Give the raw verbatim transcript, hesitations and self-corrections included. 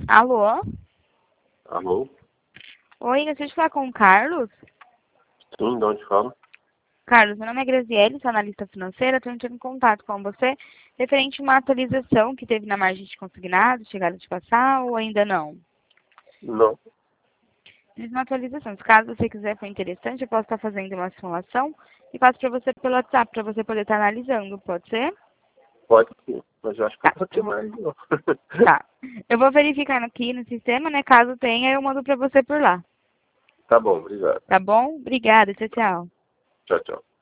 Alô? Alô? Oi, eu preciso falar com o Carlos. Sim, de onde fala? Carlos, meu nome é Graziele, sou analista financeira, estou entrando em contato com você referente a uma atualização que teve na margem de consignado, chegaram de passar ou ainda não? Não. Fiz uma atualização. Se caso você quiser, for interessante, eu posso estar fazendo uma simulação e passo para você pelo WhatsApp, para você poder estar analisando, pode ser? Pode sim, mas eu acho que eu Tá, não vou ter eu vou, mais, não. tá. Eu vou verificar aqui no sistema, né? Caso tenha, eu mando para você por lá. Tá bom, obrigado. Tá bom? Obrigada, tchau, tchau. Tchau, tchau.